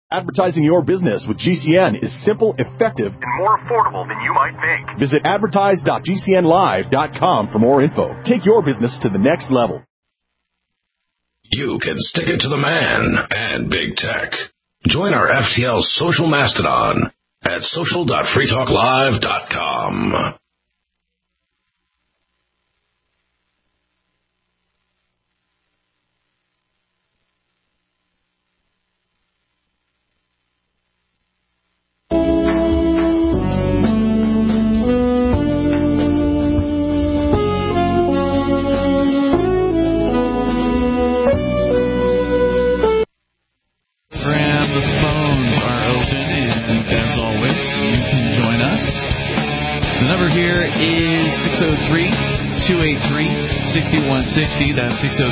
Advertising your business with GCN is simple, effective, and more affordable than you might think. Visit advertise.gcnlive.com for more info. Take your business to the next level. You can stick it to the man and big tech. Join our FTL social mastodon at social.freetalklive.com. That's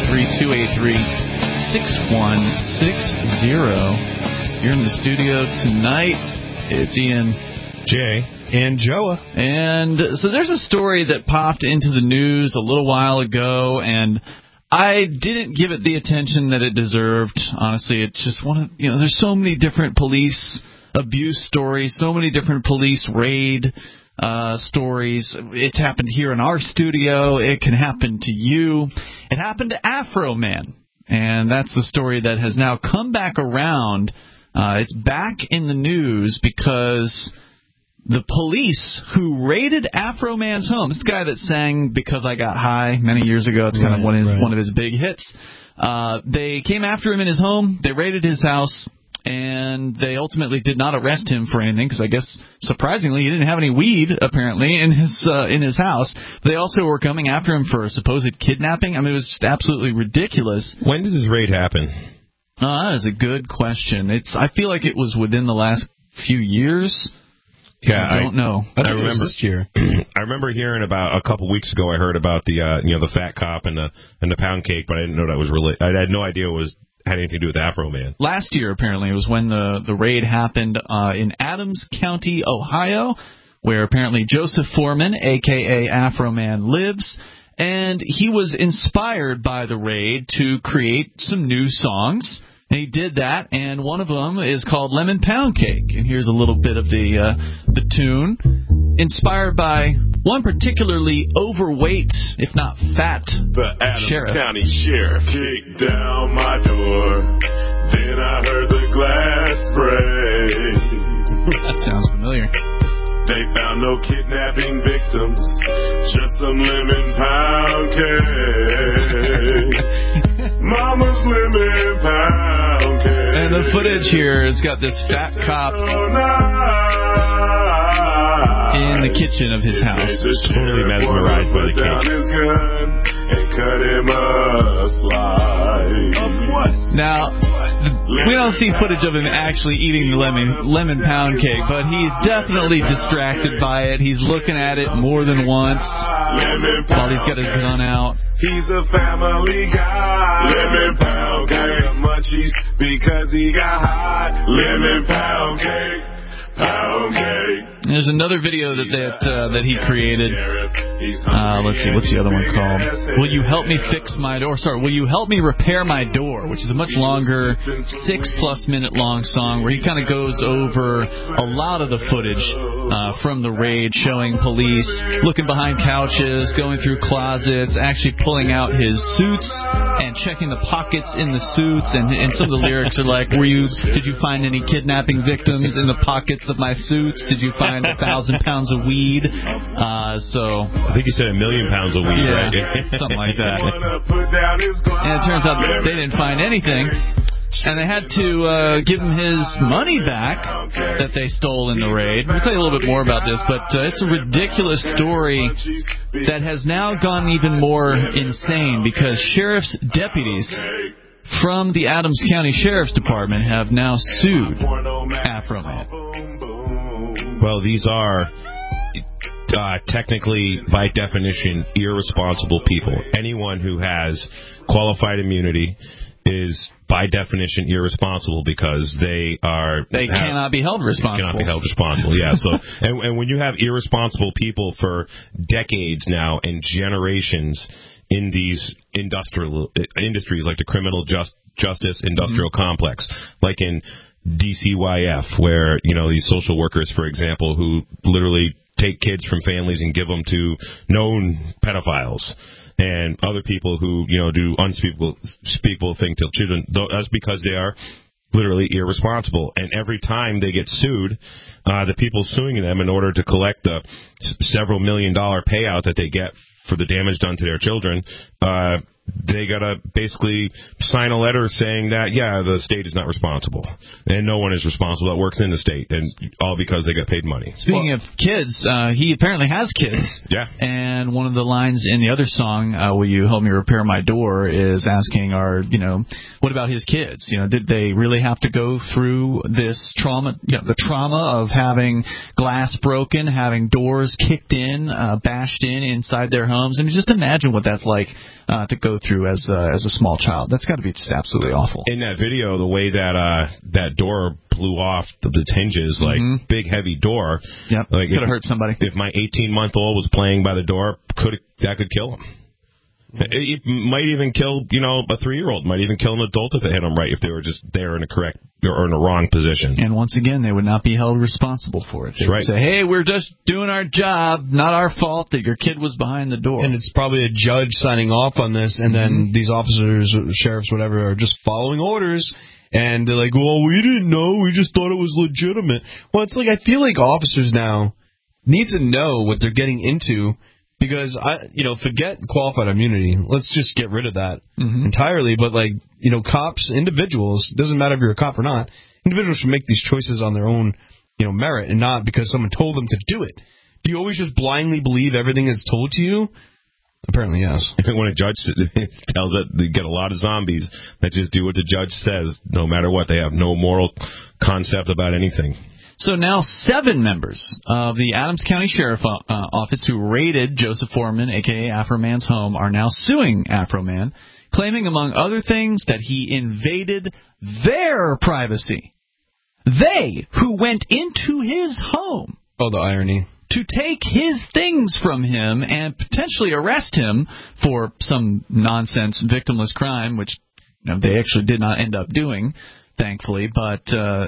603-283-6160. You're in the studio tonight. It's Ian, Jay, and Joa. And so there's a story that popped into the news a little while ago, and I didn't give it the attention that it deserved. Honestly, it's just one of, there's so many different police abuse stories, so many different police raid stories. It's happened here in our studio. It can happen to you. It happened to Afro Man, and that's the story that has now come back around. It's back in the news because the police who raided Afro Man's home, this guy that sang "Because I Got High" many years ago, it's kind of one of his big hits. They came after him in his home. They raided his house. And they ultimately did not arrest him for anything because I guess, surprisingly, he didn't have any weed, apparently, in his house. They also were coming after him for supposed kidnapping. I mean, it was just absolutely ridiculous. When did this raid happen? That is a good question. I feel like it was within the last few years. Yeah, I don't know. I remember this year. I remember hearing about a couple weeks ago. I heard about the fat cop and the pound cake, but I didn't know that was related. I had no idea it had anything to do with Afro Man. Last year, apparently, it was when the raid happened in Adams County, Ohio, where apparently Joseph Foreman, a.k.a. Afro Man, lives. And he was inspired by the raid to create some new songs. And he did that, and one of them is called Lemon Pound Cake. And here's a little bit of the tune. Inspired by one particularly overweight, if not fat, the Adams sheriff. County Sheriff kicked down my door. Then I heard the glass break. That sounds familiar. They found no kidnapping victims, just some lemon pound cake. Mama's lemon pound cake. And the footage here has got this fat cop in the kitchen of his house. Totally mesmerized by the cake. And cut him a slice. Of what? Now, we don't see footage of him actually eating the lemon pound cake, but he's definitely distracted by it. He's looking at it more than once while he's got his gun out. He's a family guy. Lemon pound cake munchies because he got hot. Lemon pound cake. Pound cake. There's another video that he created. Let's see, what's the other one called? Will you help me fix my door? Sorry, will you help me repair my door? Which is a much longer, 6+ minute long song where he kind of goes over a lot of the footage from the raid, showing police looking behind couches, going through closets, actually pulling out his suits and checking the pockets in the suits. And some of the lyrics are like, did you find any kidnapping victims in the pockets of my suits? Did you find 1,000 pounds of weed? So I think you said 1 million pounds of weed, yeah, right? Something like that. And it turns out they didn't find anything, and they had to give him his money back that they stole in the raid. We'll tell you a little bit more about this, but it's a ridiculous story that has now gone even more insane because sheriff's deputies from the Adams County Sheriff's Department have now sued Afro Man. Well, these are technically, by definition, irresponsible people. Anyone who has qualified immunity is, by definition, irresponsible because they cannot be held responsible. Cannot be held responsible. Yeah. So, and when you have irresponsible people for decades now and generations in these industrial industries like the criminal justice industrial complex, like in DCYF, where, these social workers, for example, who literally take kids from families and give them to known pedophiles and other people who, do unspeakable things to children. That's because they are literally irresponsible. And every time they get sued, the people suing them, in order to collect the several $1 million payout that they get for the damage done to their children, they got to basically sign a letter saying that, the state is not responsible. And no one is responsible that works in the state, and all because they got paid money. Speaking of kids, he apparently has kids. Yeah. And one of the lines in the other song, Will You Help Me Repair My Door, is asking, what about his kids? Did they really have to go through this trauma, the trauma of having glass broken, having doors kicked in, bashed inside their homes? And just imagine what that's like to go through as a small child. That's got to be just absolutely awful. In that video, the way that that door blew off the hinges, like big heavy door. Yep, like could have hurt somebody. If my 18-month-old was playing by the door, that could kill him. It might even kill, a 3-year-old. Might even kill an adult if it hit them right, if they were just there in a correct or in a wrong position. And once again, they would not be held responsible for it. They would say, hey, we're just doing our job, not our fault that your kid was behind the door. And it's probably a judge signing off on this, and then these officers, sheriffs, whatever, are just following orders. And they're like, well, we didn't know. We just thought it was legitimate. Well, it's like I feel like officers now need to know what they're getting into. Because, forget qualified immunity. Let's just get rid of that entirely. But, cops, individuals, doesn't matter if you're a cop or not, individuals should make these choices on their own, merit and not because someone told them to do it. Do you always just blindly believe everything that's told to you? Apparently, yes. When a judge tells it, you get a lot of zombies that just do what the judge says, no matter what. They have no moral concept about anything. So now 7 members of the Adams County Sheriff Office who raided Joseph Foreman, a.k.a. Afro-Man's home, are now suing Afro-Man, claiming, among other things, that he invaded their privacy. They, who went into his home. Oh, the irony. To take his things from him and potentially arrest him for some nonsense victimless crime, which they actually did not end up doing, thankfully, but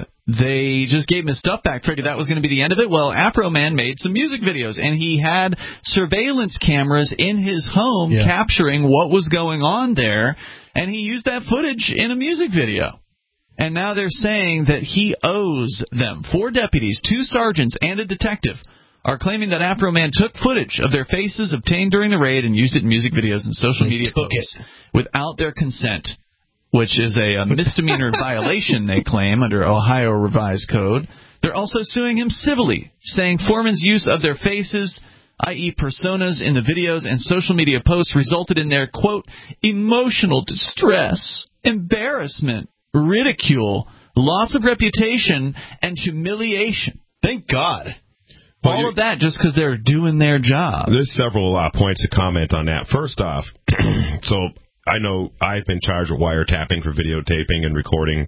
they just gave him his stuff back, figured that was going to be the end of it. Well, Afro-Man made some music videos, and he had surveillance cameras in his home capturing what was going on there, and he used that footage in a music video. And now they're saying that he owes them. 4 deputies, 2 sergeants, and a detective are claiming that Afro-Man took footage of their faces obtained during the raid and used it in music videos and social media posts without their consent, which is a misdemeanor violation, they claim, under Ohio Revised Code. They're also suing him civilly, saying Foreman's use of their faces, i.e. personas, in the videos and social media posts resulted in their, quote, emotional distress, embarrassment, ridicule, loss of reputation, and humiliation. Thank God. All of that just because they're doing their job. There's several points to comment on that. First off, so I know I've been charged with wiretapping for videotaping and recording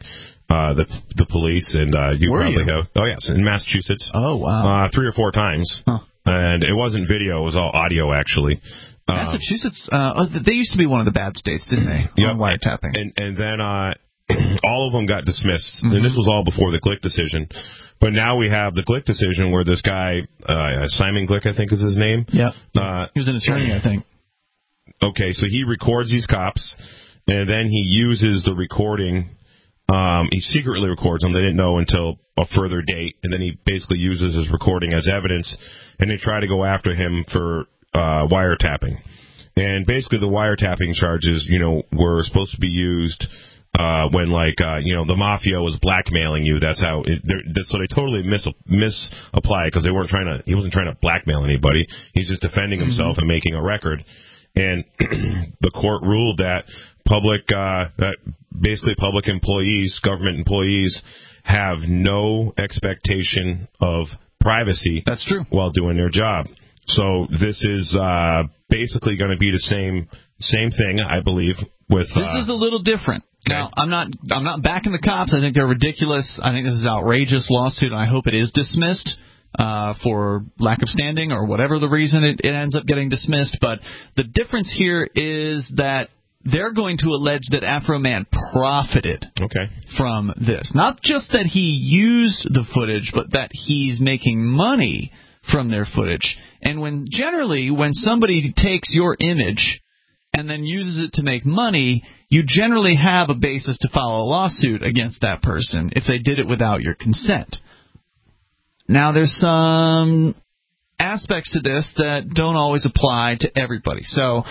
the police, and you Were probably you? have. Oh, yes, in Massachusetts. Oh, wow. 3 or 4 times. Huh. And it wasn't video, it was all audio, actually. Massachusetts, they used to be one of the bad states, didn't they? Yep. On wiretapping. And then all of them got dismissed. And this was all before the Glick decision. But now we have the Glick decision where this guy, Simon Glick, I think is his name. Yeah. He was an attorney, I think. Okay, so he records these cops, and then he uses the recording. He secretly records them. They didn't know until a further date, and then he basically uses his recording as evidence, and they try to go after him for wiretapping. And basically the wiretapping charges, were supposed to be used when, the mafia was blackmailing you. That's how. So they totally misapply it because he wasn't trying to blackmail anybody. He's just defending himself and making a record. And the court ruled that basically public employees, government employees, have no expectation of privacy. That's true. While doing their job. So this is basically going to be the same thing, I believe. With this is a little different. Okay. Now, I'm not backing the cops. I think they're ridiculous. I think this is an outrageous lawsuit, and I hope it is dismissed for lack of standing or whatever the reason it ends up getting dismissed. But the difference here is that they're going to allege that Afro Man profited from this. Not just that he used the footage, but that he's making money from their footage. And when somebody takes your image and then uses it to make money, you generally have a basis to file a lawsuit against that person if they did it without your consent. Now, there's some aspects to this that don't always apply to everybody. So,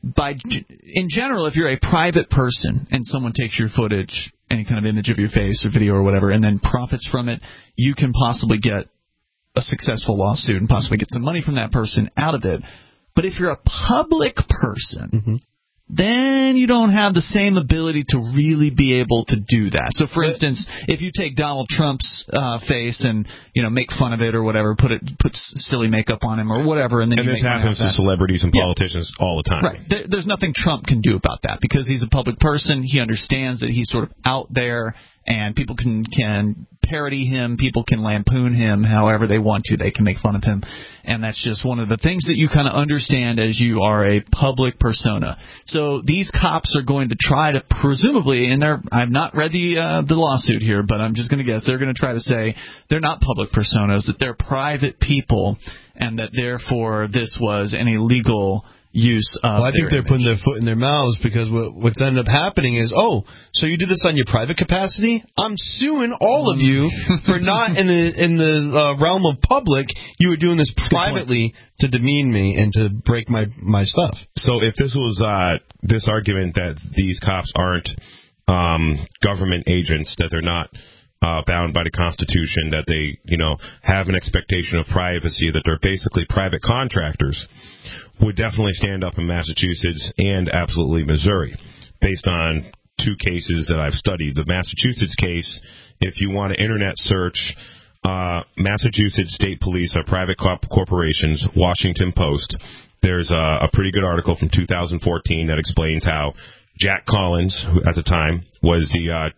in general, if you're a private person and someone takes your footage, any kind of image of your face or video or whatever, and then profits from it, you can possibly get a successful lawsuit and possibly get some money from that person out of it. But if you're a public person, then you don't have the same ability to really be able to do that. So, for instance, if you take Donald Trump's face and make fun of it or whatever, put silly makeup on him or whatever, and then this happens to celebrities and politicians all the time. Right. There's nothing Trump can do about that because he's a public person. He understands that he's sort of out there, and people can parody him. People can lampoon him however they want to. They can make fun of him. And that's just one of the things that you kind of understand as you are a public persona. So these cops are going to try to presumably, and I've not read the lawsuit here, but I'm just going to guess they're going to try to say they're not public personas, that they're private people, and that therefore this was an illegal use of I think they're putting their foot in their mouths because what's ended up happening is, so you did this on your private capacity? I'm suing all of you for not in the realm of public. You were doing this privately to demean me and to break my stuff. So if this was this argument that these cops aren't government agents, that they're not bound by the Constitution, that they, have an expectation of privacy, that they're basically private contractors, would definitely stand up in Massachusetts and absolutely Missouri, based on two cases that I've studied. The Massachusetts case, if you want to internet search, Massachusetts State Police are private corporations, Washington Post. There's a pretty good article from 2014 that explains how Jack Collins, who at the time was the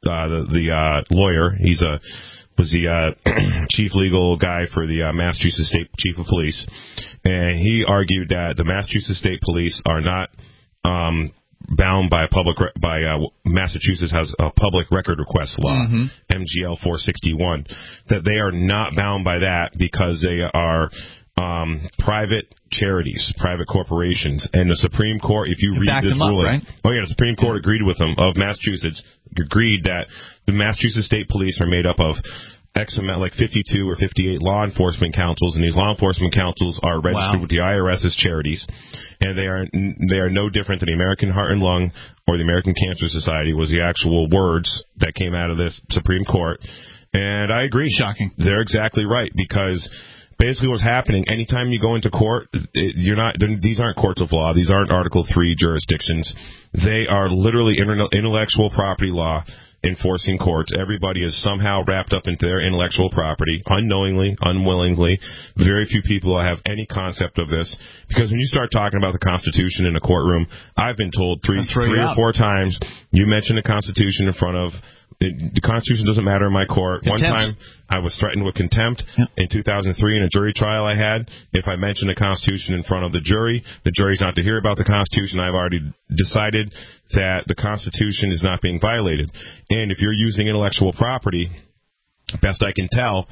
lawyer, was the chief legal guy for the Massachusetts State Chief of Police, and he argued that the Massachusetts State Police are not bound by Massachusetts has a public record request law, MGL 461, that they are not bound by that because they are private charities, private corporations, and the Supreme Court, if you read this ruling, the Supreme Court agreed with them of Massachusetts, agreed that the Massachusetts State Police are made up of X amount, like 52 or 58 law enforcement councils, and these law enforcement councils are registered with the IRS as charities, and they are no different than the American Heart and Lung or the American Cancer Society, was the actual words that came out of this Supreme Court. And I agree. Shocking. They're exactly right, because basically what's happening, anytime you go into court, these aren't courts of law. These aren't Article 3 jurisdictions. They are literally intellectual property law enforcing courts. Everybody is somehow wrapped up into their intellectual property, unknowingly, unwillingly. Very few people have any concept of this, because when you start talking about the Constitution in a courtroom, I've been told three or four times, you mention the Constitution in front of the Constitution doesn't matter in my court. Contempt. One time I was threatened with contempt in 2003 in a jury trial I had. If I mention the Constitution in front of the jury's not to hear about the Constitution. I've already decided that the Constitution is not being violated. And if you're using intellectual property, best I can tell,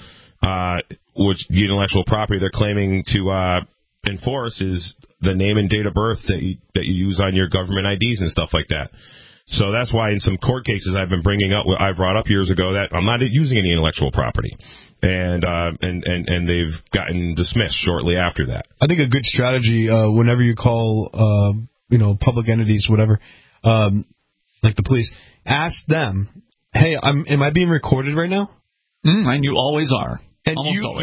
which the intellectual property they're claiming to enforce is the name and date of birth that you use on your government IDs and stuff like that. So that's why in some court cases I've been bringing up, I've brought up years ago, that I'm not using any intellectual property, and they've gotten dismissed shortly after that. I think a good strategy whenever you call public entities, whatever, like the police, ask them, hey, am I being recorded right now? And you always are. And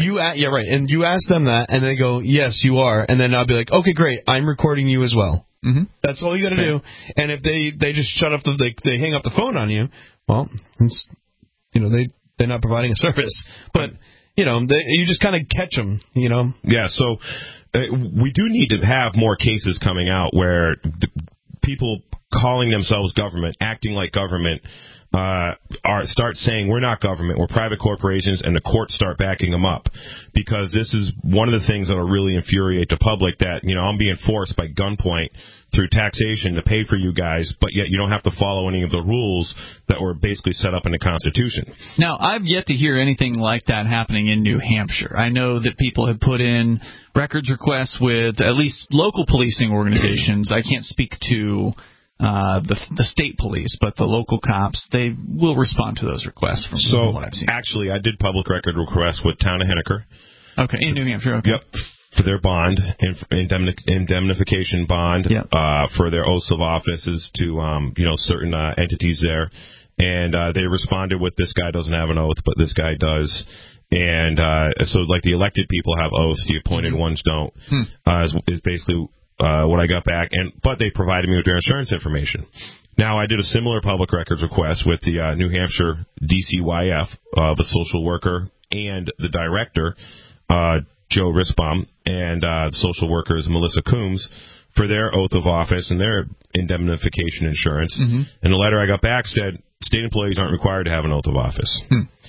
and you ask them that, and they go, yes, you are, and then I'll be like, okay, great, I'm recording you as well. That's all you got to do. And if they just shut off they hang up the phone on you, well, it's, they're not providing a service. But you just kind of catch them. Yeah. So we do need to have more cases coming out where people calling themselves government, acting like government, start saying we're not government, we're private corporations, and the courts start backing them up, because this is one of the things that will really infuriate the public, that I'm being forced by gunpoint through taxation to pay for you guys, but yet you don't have to follow any of the rules that were basically set up in the Constitution. Now, I've yet to hear anything like that happening in New Hampshire. I know that people have put in records requests with at least local policing organizations. I can't speak to the state police, but the local cops, they will respond to those requests from what I've seen. Actually, I did public record requests with Town of Henniker. Okay, in New Hampshire, okay. Yep. For their bond, indemnification bond, yep. For their oaths of offices to, certain entities there. And they responded with, this guy doesn't have an oath, but this guy does. And so, like, the elected people have oaths, the appointed ones don't, is basically what I got back. But they provided me with their insurance information. Now, I did a similar public records request with the New Hampshire DCYF, the social worker and the director, Joe Risbaum, and the social worker is Melissa Coombs, for their oath of office and their indemnification insurance. Mm-hmm. And the letter I got back said state employees aren't required to have an oath of office.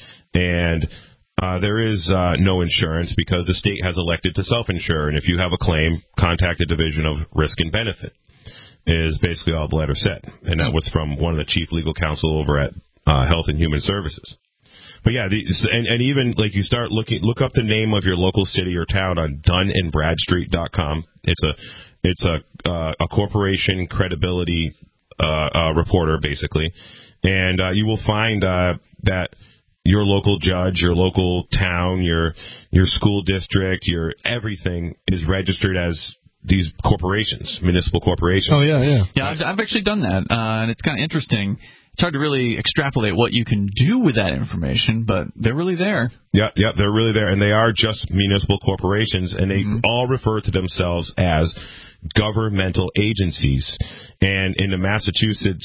And there is no insurance because the state has elected to self-insure. And if you have a claim, contact the Division of Risk and Benefit, is basically all the letter said. And that was from one of the chief legal counsel over at Health and Human Services. But yeah, and even like you start look up the name of your local city or town on DunandBradstreet.com. It's a corporation credibility reporter basically, and you will find that your local judge, your local town, your school district, your everything is registered as these corporations, municipal corporations. Oh yeah. Yeah, I've actually done that, and it's kind of interesting. It's hard to really extrapolate what you can do with that information, but they're really there. Yeah, they're really there, and they are just municipal corporations, and they all refer to themselves as governmental agencies. And in the Massachusetts,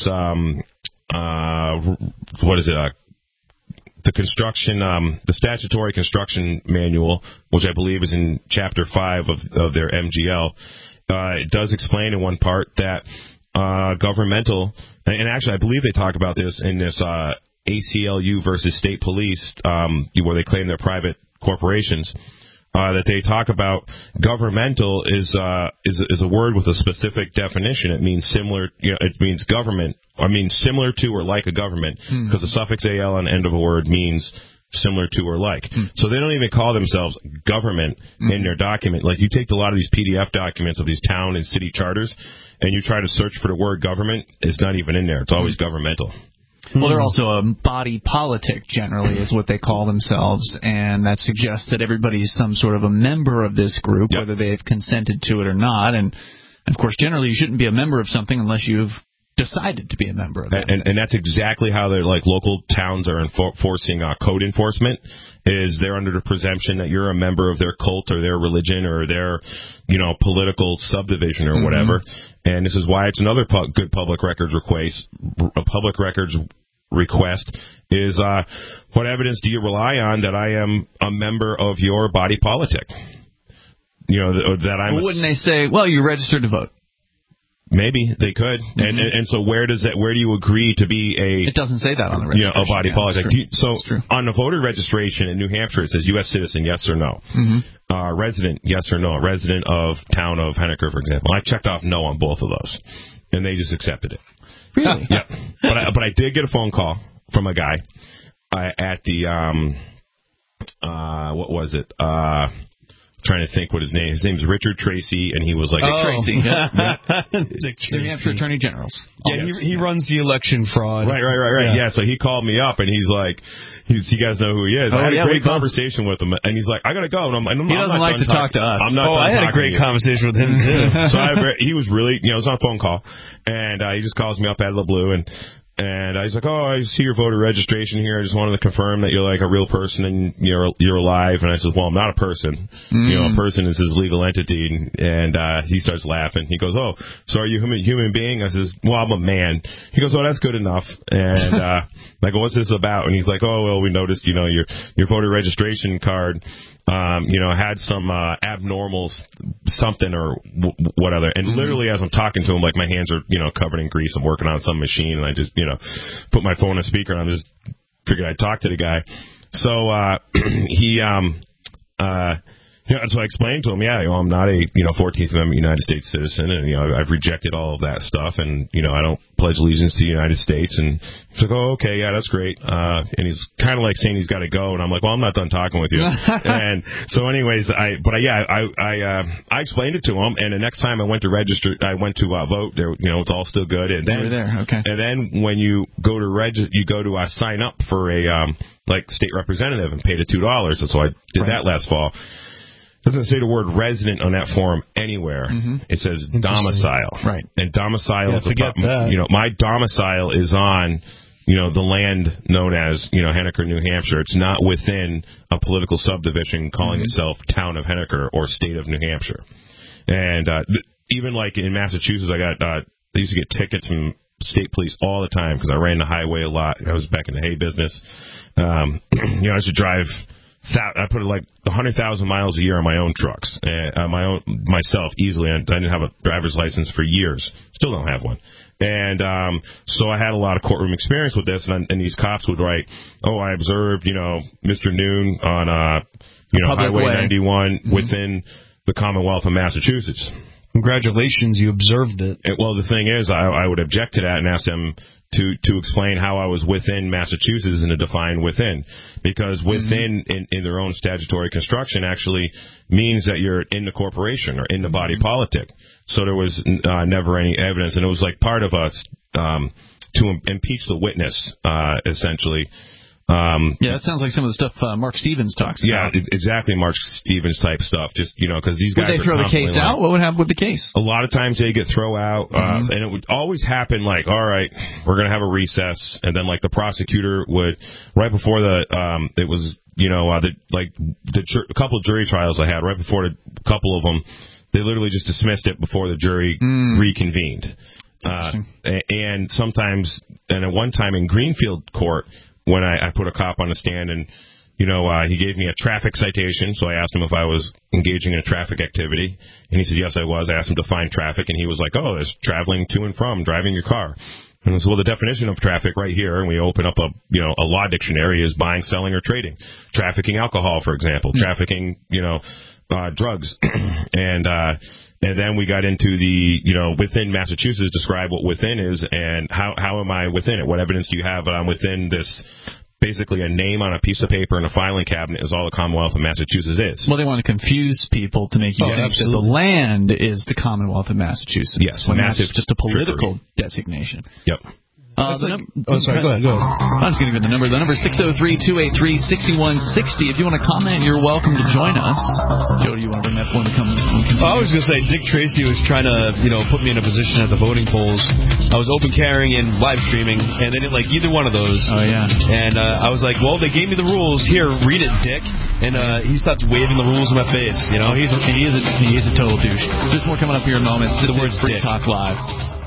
the statutory construction manual, which I believe is in Chapter 5 of their MGL, it does explain in one part that governmental, and actually I believe they talk about this in this ACLU versus state police, where they claim they're private corporations, that they talk about governmental is a word with a specific definition. It means similar, it means government, I mean similar to or like a government, because the suffix al on the end of a word means similar to or like. So they don't even call themselves government in their document. Like, you take a lot of these PDF documents of these town and city charters, and you try to search for the word government, it's not even in there. It's always governmental. Well, they're also a body politic, generally, is what they call themselves, and that suggests that everybody's some sort of a member of this group, whether they've consented to it or not. And, of course, generally you shouldn't be a member of something unless you've decided to be a member of it. And that's exactly how they're, like, local towns are enforcing code enforcement, is they're under the presumption that you're a member of their cult or their religion or their, political subdivision or whatever. And this is why it's another good public records request. A public records request is, what evidence do you rely on that I am a member of your body politic? That I'm. Wouldn't they say, well, you're registered to vote? Maybe they could, and so where do you agree to be a? It doesn't say that on the registration. A body politic. On the voter registration in New Hampshire, it says U.S. citizen, yes or no. Resident, yes or no. Resident of town of Henniker, for example. I checked off no on both of those, and they just accepted it. Really? Yeah. But I did get a phone call from a guy at the what was it? Trying to think what his name. His name is Richard Tracy, and he was like, Tracy, Dick Tracy. New Hampshire Attorney Generals. Yeah, he runs the election fraud. Right. Yeah, so he called me up, and he's like, you guys know who he is. I had a great conversation with him, and he's like, I gotta go. And he doesn't like to talk to us. I had a great conversation with him too. So he was really, it was on a phone call, and he just calls me up out of the blue, and he's like, I see your voter registration here. I just wanted to confirm that you're like a real person and you're alive. And I said, well, I'm not a person. A person is his legal entity. And he starts laughing. He goes, oh, so are you a human being? I says, well, I'm a man. He goes, oh, that's good enough. And I go, what's this about? And he's like, oh, well, we noticed, your voter registration card, had some abnormal something or whatever. And literally, as I'm talking to him, like, my hands are, covered in grease. I'm working on some machine, and I just, put my phone on speaker, and I just figured I'd talk to the guy. So he so I explained to him, I'm not a 14th Amendment United States citizen, and I've rejected all of that stuff, and I don't pledge allegiance to the United States. And he's like, oh, okay, yeah, that's great. And he's kind of like saying he's got to go, and I'm like, well, I'm not done talking with you. And so, anyways, I explained it to him, and the next time I went to vote, there, it's all still good. And then, you were there, okay. And then when you go to sign up for a state representative and pay the $2. And so I did that last fall. It doesn't say the word resident on that form anywhere. Mm-hmm. It says domicile. Right. And domicile is that. My domicile is on, the land known as, Henniker, New Hampshire. It's not within a political subdivision calling itself Town of Henniker or State of New Hampshire. And even like in Massachusetts, I used to get tickets from state police all the time because I ran the highway a lot. I was back in the hay business. I used to drive. I put like 100,000 miles a year on my own trucks, myself easily. I didn't have a driver's license for years. Still don't have one. And so I had a lot of courtroom experience with this. And these cops would write, "Oh, I observed, Mr. Noon on Highway 91 within the Commonwealth of Massachusetts." Congratulations, you observed it. Well, the thing is, I would object to that and ask them to explain how I was within Massachusetts and to define within. Because within, in their own statutory construction, actually means that you're in the corporation or in the body politic. So there was never any evidence. And it was like part of us to impeach the witness, essentially. That sounds like some of the stuff Mark Stevens talks about. Yeah, exactly, Mark Stevens type stuff. Just because these guys would they throw the case out? What would happen with the case? A lot of times they get thrown out, and it would always happen like, all right, we're gonna have a recess, and then like the prosecutor would right before a couple of jury trials I had right before a couple of them, they literally just dismissed it before the jury reconvened. And sometimes, and at one time in Greenfield Court, when I put a cop on the stand and, he gave me a traffic citation, so I asked him if I was engaging in a traffic activity, and he said, yes, I was. I asked him to define traffic, and he was like, oh, there's traveling to and from, driving your car. And I said, well, the definition of traffic right here, and we open up a law dictionary, is buying, selling, or trading. Trafficking alcohol, for example. Trafficking, drugs. And then we got into the, within Massachusetts, describe what within is and how am I within it? What evidence do you have that I'm within this? Basically, a name on a piece of paper in a filing cabinet is all the Commonwealth of Massachusetts is. Well, they want to confuse people to make you think that the land is the Commonwealth of Massachusetts. Yes, when that's just a political designation. Yep. Go ahead. I'm just going to give the number. The number is 603-283-6160. If you want to comment, you're welcome to join us. Joe, do you want to bring that point? I was going to say, Dick Tracy was trying to, put me in a position at the voting polls. I was open carrying and live streaming, and they didn't like either one of those. Oh, yeah. And I was like, well, they gave me the rules. Here, read it, Dick. And he starts waving the rules in my face. He is a total douche. There's more coming up here in moments. The word's Free Dick. Talk Live.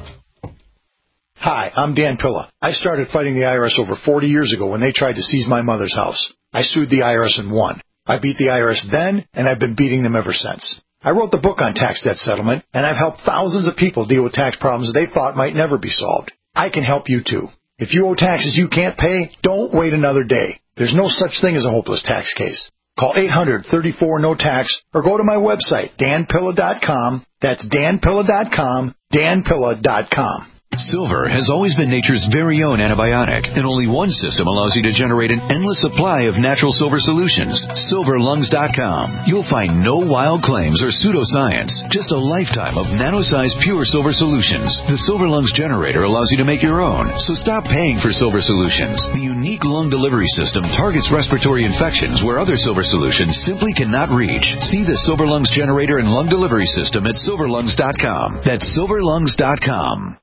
Hi, I'm Dan Pilla. I started fighting the IRS over 40 years ago when they tried to seize my mother's house. I sued the IRS and won. I beat the IRS then, and I've been beating them ever since. I wrote the book on tax debt settlement, and I've helped thousands of people deal with tax problems they thought might never be solved. I can help you too. If you owe taxes you can't pay, don't wait another day. There's no such thing as a hopeless tax case. Call 800-34-NO-TAX or go to my website, danpilla.com. That's danpilla.com, danpilla.com. Silver has always been nature's very own antibiotic, and only one system allows you to generate an endless supply of natural silver solutions. Silverlungs.com. You'll find no wild claims or pseudoscience, just a lifetime of nano-sized pure silver solutions. The Silver Lungs generator allows you to make your own, so stop paying for silver solutions. The unique lung delivery system targets respiratory infections where other silver solutions simply cannot reach. See the Silver Lungs generator and lung delivery system at silverlungs.com. That's silverlungs.com.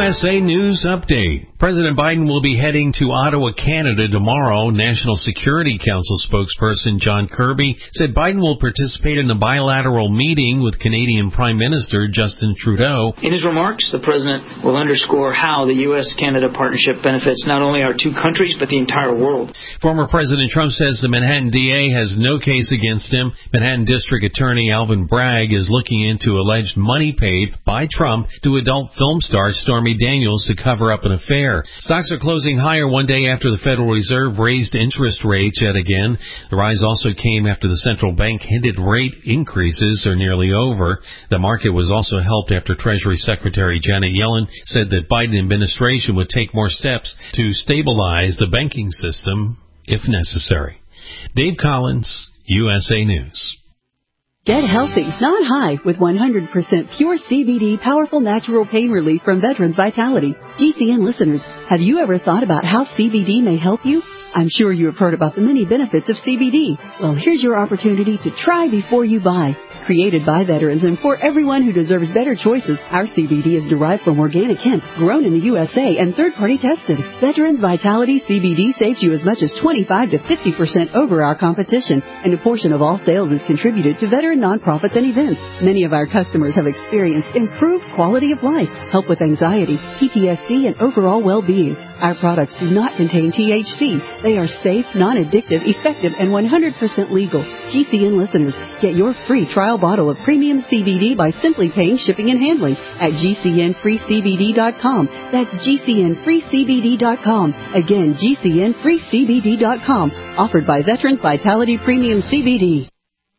USA News Update. President Biden will be heading to Ottawa, Canada tomorrow. National Security Council spokesperson John Kirby said Biden will participate in a bilateral meeting with Canadian Prime Minister Justin Trudeau. In his remarks, the president will underscore how the U.S.-Canada partnership benefits not only our two countries, but the entire world. Former President Trump says the Manhattan DA has no case against him. Manhattan District Attorney Alvin Bragg is looking into alleged money paid by Trump to adult film star Stormy Daniels to cover up an affair. Stocks are closing higher one day after the Federal Reserve raised interest rates yet again. The rise also came after the central bank hinted rate increases are nearly over. The market was also helped after Treasury Secretary Janet Yellen said that Biden administration would take more steps to stabilize the banking system if necessary. Dave Collins, USA News. Get healthy, not high, with 100% pure CBD powerful natural pain relief from Veterans Vitality. GCN listeners, have you ever thought about how CBD may help you? I'm sure you have heard about the many benefits of CBD. Well, here's your opportunity to try before you buy. Created by veterans and for everyone who deserves better choices, our CBD is derived from organic hemp, grown in the USA and third-party tested. Veterans Vitality CBD saves you as much as 25 to 50% over our competition, and a portion of all sales is contributed to veteran nonprofits and events. Many of our customers have experienced improved quality of life, help with anxiety, PTSD, and overall well-being. Our products do not contain THC. They are safe, non-addictive, effective, and 100% legal. GCN listeners, get your free trial bottle of premium CBD by simply paying shipping and handling at GCNFreeCBD.com. That's GCNFreeCBD.com. Again, GCNFreeCBD.com. Offered by Veterans Vitality Premium CBD.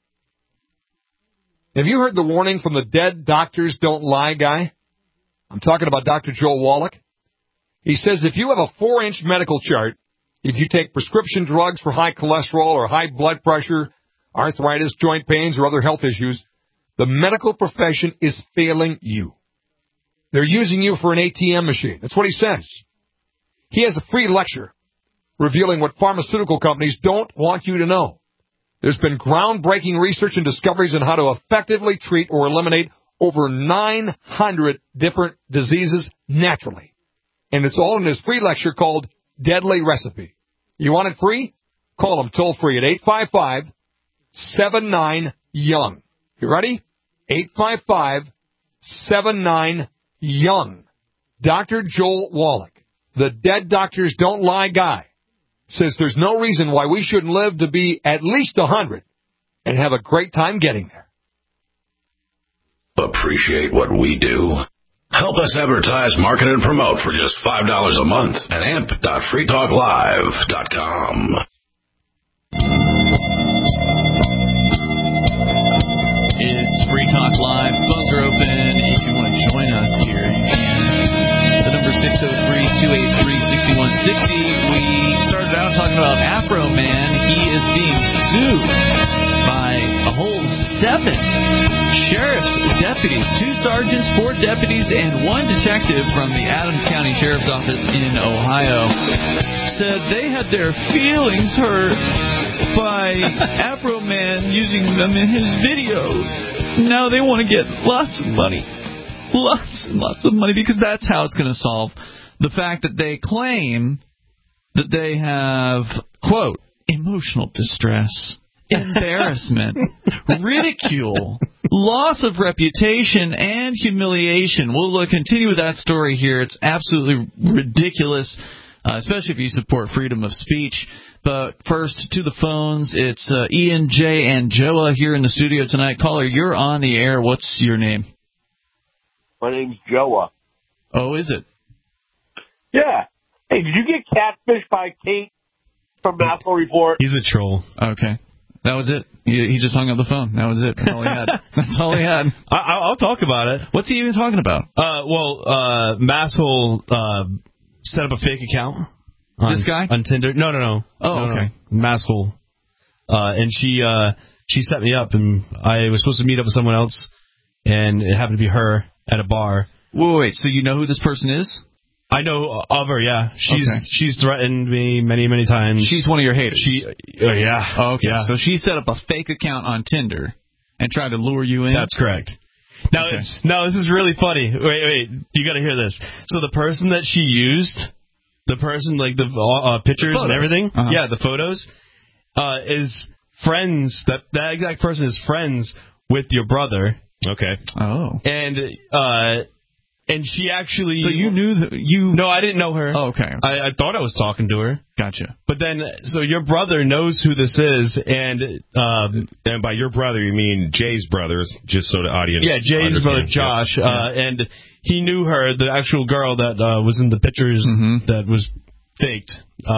Have you heard the warning from the Dead Doctors Don't Lie guy? I'm talking about Dr. Joel Wallach. He says if you have a 4-inch medical chart, if you take prescription drugs for high cholesterol or high blood pressure, arthritis, joint pains, or other health issues, the medical profession is failing you. They're using you for an ATM machine. That's what he says. He has a free lecture revealing what pharmaceutical companies don't want you to know. There's been groundbreaking research and discoveries on how to effectively treat or eliminate over 900 different diseases naturally. And it's all in his free lecture called Deadly Recipe. You want it free? Call him toll free at 855-79-YOUNG. You ready? 855-79-YOUNG. Dr. Joel Wallach, the Dead Doctors Don't Lie guy, says there's no reason why we shouldn't live to be at least 100 and have a great time getting there. Appreciate what we do? Help us advertise, market, and promote for just $5 a month at amp.freetalklive.com. It's Free Talk Live. Phones are open. If you want to join us here, you can. The number 603-283-6160. We started out talking about Afro Man. He is being sued by a whole 7 sheriff's deputies, 2 sergeants, 4 deputies, and 1 detective from the Adams County Sheriff's Office in Ohio said they had their feelings hurt by Afro Man using them in his videos. Now they want to get lots of money. Lots and lots of money, because that's how it's going to solve the fact that they claim that they have, quote, emotional distress, embarrassment, ridicule, loss of reputation, and humiliation. We'll continue with that story here. It's absolutely ridiculous, especially if you support freedom of speech. But first, to the phones, it's Ian, Jay, and Joa here in the studio tonight. Caller, you're on the air. What's your name? My name's Joa. Oh, is it? Yeah. Hey, did you get catfished by Kate from National Report? He's a troll. Okay. That was it. He just hung up the phone. That was it. That's all he had. That's all he had. I'll talk about it. What's he even talking about? Masshole set up a fake account. This guy? On Tinder. No. Oh, okay. Masshole. And she set me up, and I was supposed to meet up with someone else, and it happened to be her at a bar. Wait, so you know who this person is? I know of her, yeah. She's threatened me many, many times. She's one of your haters. Yeah. Oh, okay. Yeah. So she set up a fake account on Tinder and tried to lure you in? That's correct. Now this is really funny. Wait, you got to hear this. So the person that she used, the person like the pictures and everything, the photos, is friends. That exact person is friends with your brother. Okay. Oh. And she actually... So you knew that you... No, I didn't know her. Oh, okay. I thought I was talking to her. Gotcha. But then, so your brother knows who this is, and by your brother, you mean Jay's brother, just so the audience... Yeah, Jay's brother, Josh, and he knew her, the actual girl that was in the pictures that was faked.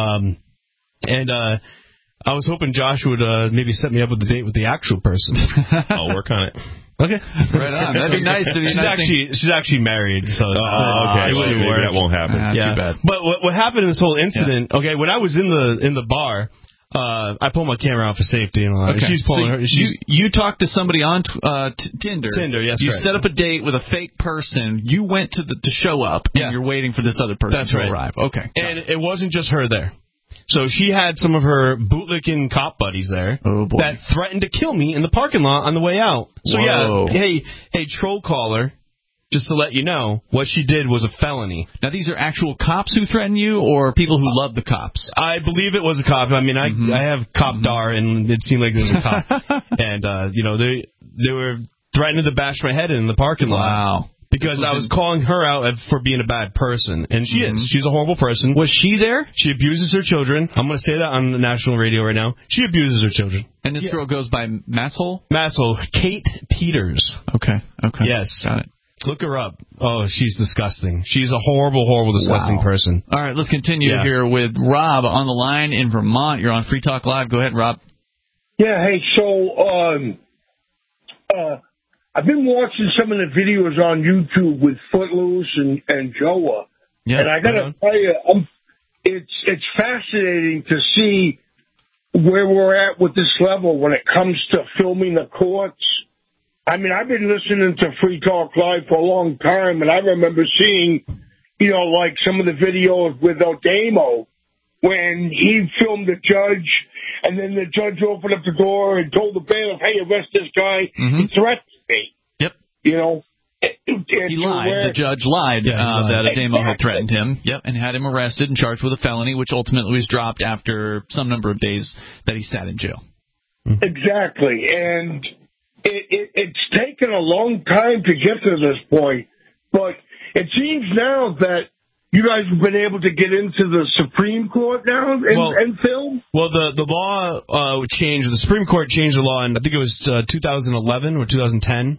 I was hoping Josh would maybe set me up with a date with the actual person. I'll work on it. Okay. Right on. That'd be nice. She's actually married, so okay. Maybe that won't happen. Too bad. But what happened in this whole incident? Yeah. Okay, when I was in the bar, I pulled my camera out for safety and all that. Okay. She's pulling her. You talked to somebody on Tinder. Tinder, yes. You correct. set up a date with a fake person. You went to show up, and you're waiting for this other person to arrive. Okay. And it wasn't just her there. So she had some of her bootlicking cop buddies there that threatened to kill me in the parking lot on the way out. So hey, troll caller, just to let you know, what she did was a felony. Now these are actual cops who threaten you, or people who love the cops? I believe it was a cop. I mean, I have cop-dar, and it seemed like there was a cop. And they were threatening to bash my head in the parking lot. Wow. Because I was calling her out for being a bad person. And she is. She's a horrible person. Was she there? She abuses her children. I'm going to say that on the national radio right now. She abuses her children. And this girl goes by Masshole? Masshole. Kate Peters. Okay. Yes. Got it. Look her up. Oh, she's disgusting. She's a horrible, disgusting person. All right, let's continue here with Rob on the line in Vermont. You're on Free Talk Live. Go ahead, Rob. Yeah, hey, so I've been watching some of the videos on YouTube with Footloose and Joa, and I got to tell you, it's fascinating to see where we're at with this level when it comes to filming the courts. I mean, I've been listening to Free Talk Live for a long time, and I remember seeing, like some of the videos with O'Damo when he filmed the judge, and then the judge opened up the door and told the bailiff, hey, arrest this guy. He threatened me. Yep. He lied. The judge lied that Adamo had threatened him. Yep, and had him arrested and charged with a felony, which ultimately was dropped after some number of days that he sat in jail. Exactly, and it's taken a long time to get to this point, but it seems now that you guys have been able to get into the Supreme Court now and film? Well, the law changed. The Supreme Court changed the law in, I think it was 2011 or 2010.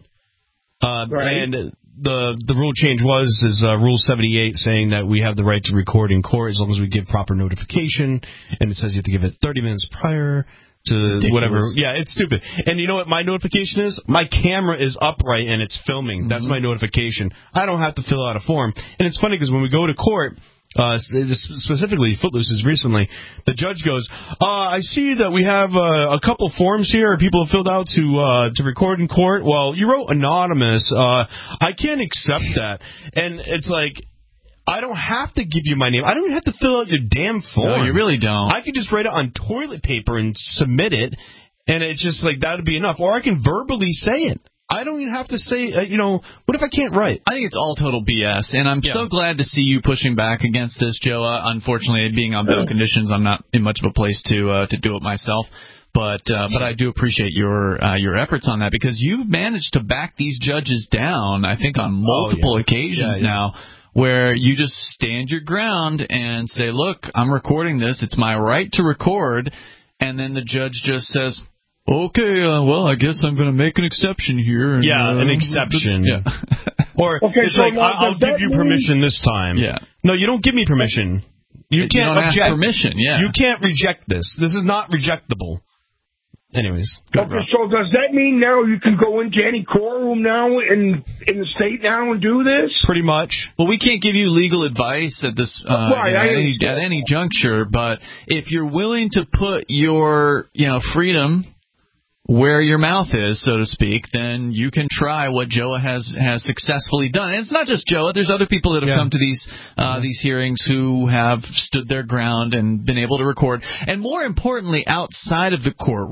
Right. And the rule change is Rule 78, saying that we have the right to record in court as long as we give proper notification. And it says you have to give it 30 minutes prior to whatever. Yeah, it's stupid. And you know what my notification is? My camera is upright and it's filming. That's my notification. I don't have to fill out a form. And it's funny because when we go to court, specifically Footloose's recently, the judge goes, I see that we have a couple forms here people have filled out to record in court. Well, you wrote anonymous. I can't accept that. And it's like, I don't have to give you my name. I don't even have to fill out your damn form. No, you really don't. I can just write it on toilet paper and submit it, and it's just like that would be enough. Or I can verbally say it. I don't even have to say, what if I can't write? I think it's all total BS, and I'm so glad to see you pushing back against this, Joa. Unfortunately, being on bail conditions, I'm not in much of a place to do it myself. But I do appreciate your efforts on that, because you've managed to back these judges down, I think, on multiple occasions now, where you just stand your ground and say, look, I'm recording this. It's my right to record. And then the judge just says, okay, well, I guess I'm going to make an exception here. And, an exception. Yeah. Or it's like, I'll give you permission this time. Yeah. No, you don't give me permission. You can't don't object. ask permission, You can't reject this. This is not rejectable. Anyways. Okay, so does that mean now you can go into any courtroom now in the state now and do this? Pretty much. Well, we can't give you legal advice at this at any juncture, but if you're willing to put your freedom where your mouth is, so to speak, then you can try what Joa has successfully done. And it's not just Joa. There's other people that have come to these hearings who have stood their ground and been able to record. And more importantly, outside of the courtroom,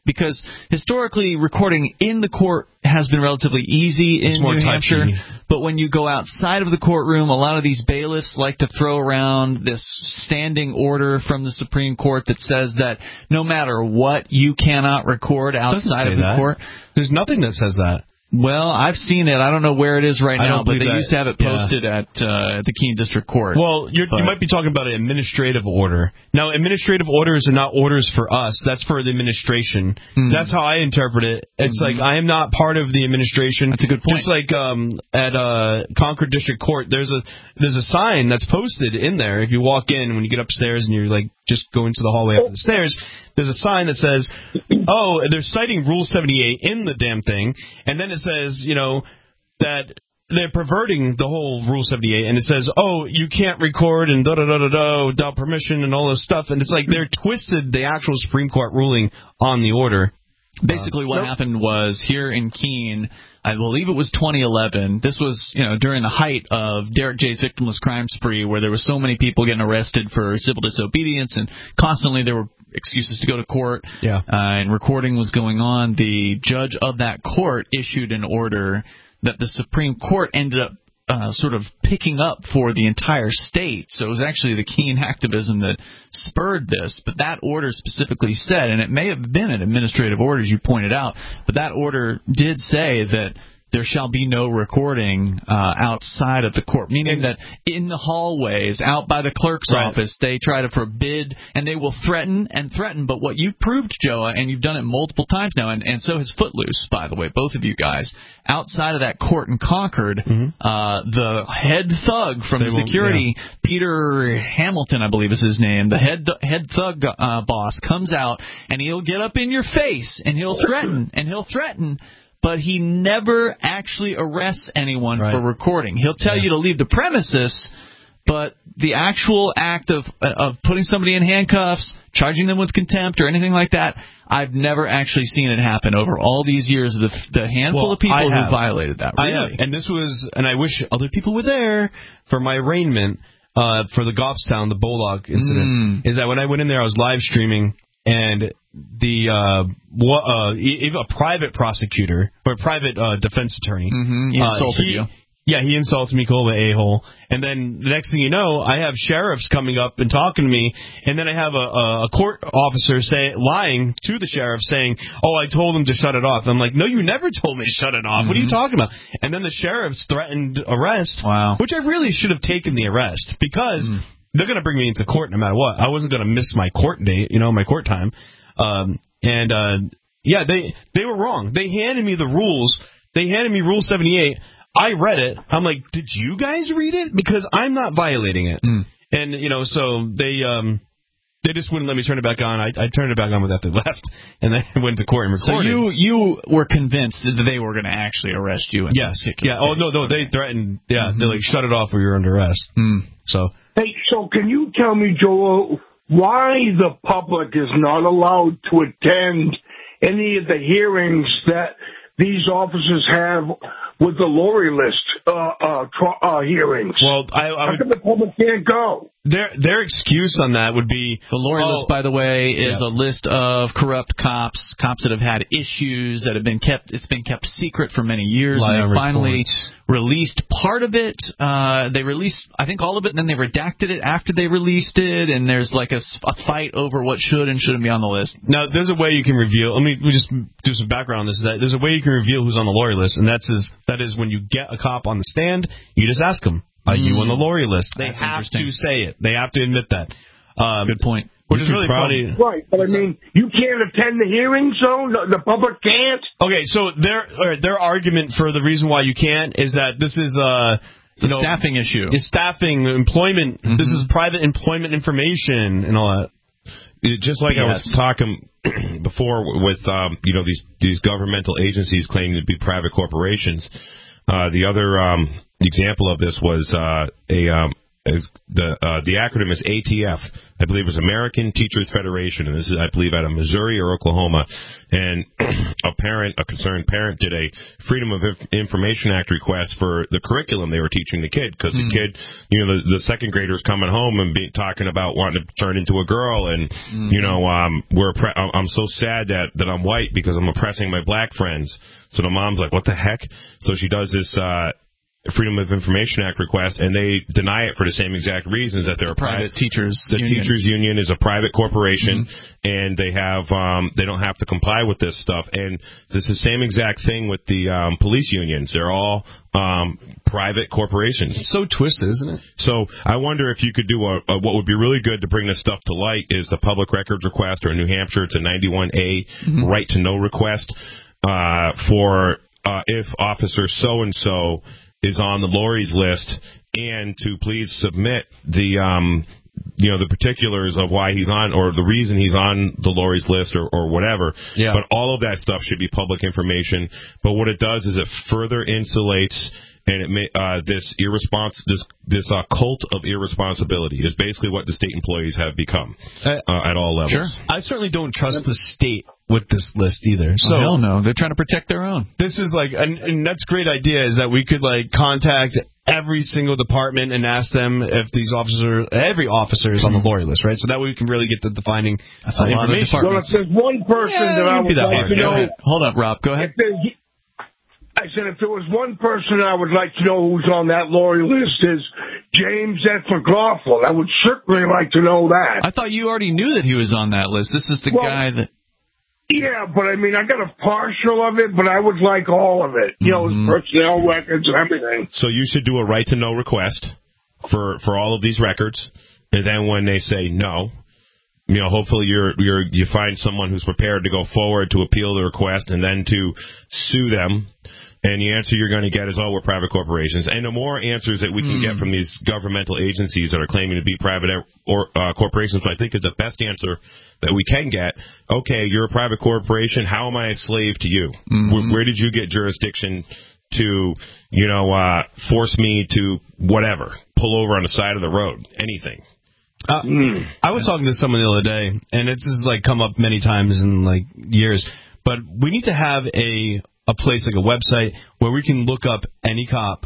Because historically, recording in the court has been relatively easy in New Hampshire. But when you go outside of the courtroom, a lot of these bailiffs like to throw around this standing order from the Supreme Court that says that no matter what, you cannot record outside of the court. There's nothing that says that. Well, I've seen it. I don't know where it is right now, but they used to have it posted at the Keene District Court. Well, you might be talking about an administrative order. Now, administrative orders are not orders for us. That's for the administration. That's how I interpret it. It's like I am not part of the administration. That's a good point. Just like at Concord District Court, there's a sign that's posted in there. If you walk in, when you get upstairs and you're like just going to the hallway up the stairs, there's a sign that says, oh, they're citing Rule 78 in the damn thing, and then it says, that they're perverting the whole Rule 78, and it says, oh, you can't record and da-da-da-da-da without permission and all this stuff, and it's like they're twisted the actual Supreme Court ruling on the order. Basically, what happened was here in Keene, I believe it was 2011. This was, during the height of Derek J's victimless crime spree, where there were so many people getting arrested for civil disobedience, and constantly there were excuses to go to court. And recording was going on. The judge of that court issued an order that the Supreme Court ended up sort of picking up for the entire state. So it was actually the Keene activism that spurred this. But that order specifically said, and it may have been an administrative order, as you pointed out, but that order did say that there shall be no recording outside of the court, meaning that in the hallways, out by the clerk's office, they try to forbid, and they will threaten and threaten. But what you proved, Joa, and you've done it multiple times now, and so has Footloose, by the way, both of you guys, outside of that court in Concord, the head thug from the security, Peter Hamilton, I believe is his name, the head thug boss, comes out, and he'll get up in your face, and he'll threaten, but he never actually arrests anyone for recording. He'll tell you to leave the premises, but the actual act of putting somebody in handcuffs, charging them with contempt or anything like that, I've never actually seen it happen over all these years of the handful of people who violated that. Really. I have. And this was, and I wish other people were there for my arraignment for the Goffstown, the Bullock incident, is that when I went in there, I was live streaming, and even a private prosecutor or a private defense attorney he insulted you. Yeah, he insulted me, called me an a-hole. And then the next thing you know, I have sheriffs coming up and talking to me, and then I have a court officer lying to the sheriff saying, oh, I told him to shut it off. I'm like, no, you never told me to shut it off. What are you talking about? And then the sheriffs threatened arrest, which I really should have taken the arrest, because they're going to bring me into court no matter what. I wasn't going to miss my court date, my court time. They were wrong. They handed me the rules. They handed me Rule 78. I read it. I'm like, did you guys read it? Because I'm not violating it. And, so they just wouldn't let me turn it back on. I turned it back on after they left, and then went to court and recorded. So you were convinced that they were going to actually arrest you in this particular case. Oh, no, they threatened. Yeah, they shut it off or you're under arrest. So. Hey, so can you tell me, Joel, why the public is not allowed to attend any of the hearings that these officers have with the Lori list hearings? Well, how come the public can't go? Their excuse on that would be the Lori list. By the way, is a list of corrupt cops that have had issues that have been kept. It's been kept secret for many years. And they finally released part of it. They released, I think, all of it, and then they redacted it after they released it. And there's like a fight over what should and shouldn't be on the list. Now, there's a way you can reveal. Let me just do some background on this. That there's a way you can reveal who's on the Lori list, and that is when you get a cop on the stand, you just ask them, are you on the Lori list? They have to say it. They have to admit that. Good point. Which is really funny. Right, but I mean, you can't attend the hearings, though? The public can't? Okay, so their argument for the reason why you can't is that this is staffing issue. It's staffing, employment. This is private employment information and all that. Just like I was talking before with these governmental agencies claiming to be private corporations. The other example of this was the acronym is ATF. I believe it's American Teachers Federation, and this is, I believe, out of Missouri or Oklahoma. And a concerned parent, did a Freedom of Information Act request for the curriculum they were teaching the kid, because the kid, the second grader's coming home and talking about wanting to turn into a girl, and I'm so sad that I'm white because I'm oppressing my black friends. So the mom's like, what the heck? So she does this Freedom of Information Act request, and they deny it for the same exact reasons, that they're a private teachers. The teachers union is a private corporation, and they don't have to comply with this stuff. And this is the same exact thing with the police unions. They're all private corporations. It's so twisted, isn't it? So I wonder if you could do what would be really good to bring this stuff to light is the public records request, or in New Hampshire it's a 91A right to know request for if officer so and so is on the Lori's list, and to please submit the particulars of why he's on, or the reason he's on the Lori's list, or whatever. Yeah. But all of that stuff should be public information. But what it does is it further insulates, and this cult of irresponsibility is basically what the state employees have become at all levels. Sure. I certainly don't trust the state with this list either. So hell no, they're trying to protect their own. This is and that's a great idea, is that we could contact every single department and ask them if every officer is on the Lori list, right? So that way we can really get the defining information. Well, if there's one person that I would like to know... Hold up, Rob, go ahead. I said if there was one person I would like to know who's on that Lori list is James F. McLaughlin. I would certainly like to know that. I thought you already knew that he was on that list. This is the guy that... Yeah, but I mean, I got a partial of it, but I would like all of it. His personnel records and everything. So you should do a right to know request for all of these records, and then when they say no, hopefully you find someone who's prepared to go forward to appeal the request and then to sue them. And the answer you're going to get is, we're private corporations. And the more answers that we can get from these governmental agencies that are claiming to be private corporations, I think is the best answer that we can get. Okay, you're a private corporation. How am I a slave to you? Where did you get jurisdiction to, force me to whatever, pull over on the side of the road, anything? I was talking to someone the other day, and it's come up many times in years, but we need to have a place like a website where we can look up any cop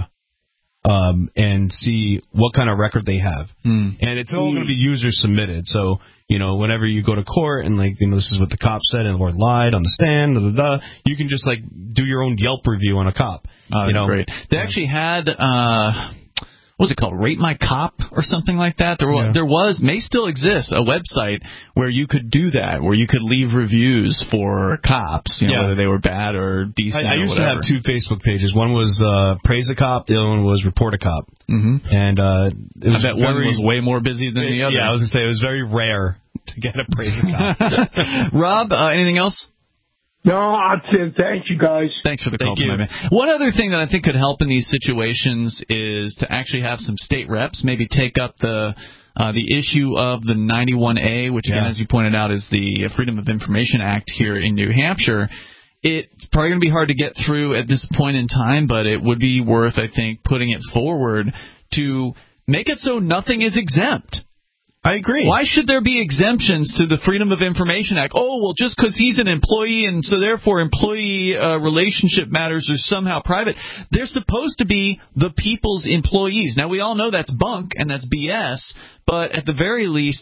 and see what kind of record they have. And it's all going to be user submitted. So, whenever you go to court and this is what the cop said and or lied on the stand, you can just do your own Yelp review on a cop. Great. They actually had what was it called? Rate My Cop or something like that. There may still exist a website where you could do that, where you could leave reviews for cops, whether they were bad or decent. I used to have two Facebook pages. One was Praise a Cop, the other one was Report a Cop. And I bet one was way more busy than the other. Yeah, I was going to say it was very rare to get a Praise a Cop. Rob, anything else? No, thank you, guys. Thanks for the call, my man. One other thing that I think could help in these situations is to actually have some state reps maybe take up the issue of the 91A, which, again, as you pointed out, is the Freedom of Information Act here in New Hampshire. It's probably going to be hard to get through at this point in time, but it would be worth, I think, putting it forward to make it so nothing is exempt. I agree. Why should there be exemptions to the Freedom of Information Act? Oh, well, just because he's an employee and so therefore employee relationship matters are somehow private. They're supposed to be the people's employees. Now, we all know that's bunk and that's BS, but at the very least,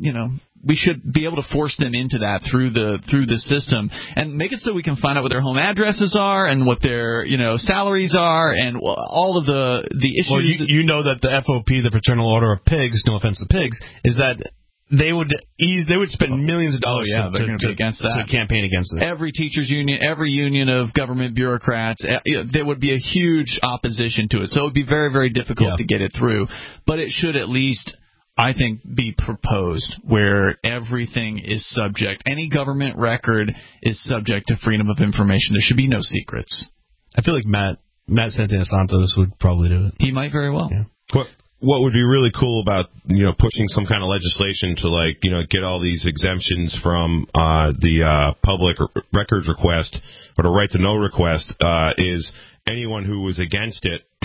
we should be able to force them into that through the system and make it so we can find out what their home addresses are and what their salaries are and all of the issues. Well, that the FOP, the Fraternal Order of Pigs, no offense to pigs, is that they would spend millions of dollars to campaign against this. Every teachers union, every union of government bureaucrats, there would be a huge opposition to it. So it would be very, very difficult to get it through. But it should at least, I think, be proposed where everything is subject. Any government record is subject to freedom of information. There should be no secrets. I feel like Matt Santana Santos would probably do it. He might very well. Yeah. What would be really cool about pushing some kind of legislation to get all these exemptions from the public records request or the right to know request is anyone who was against it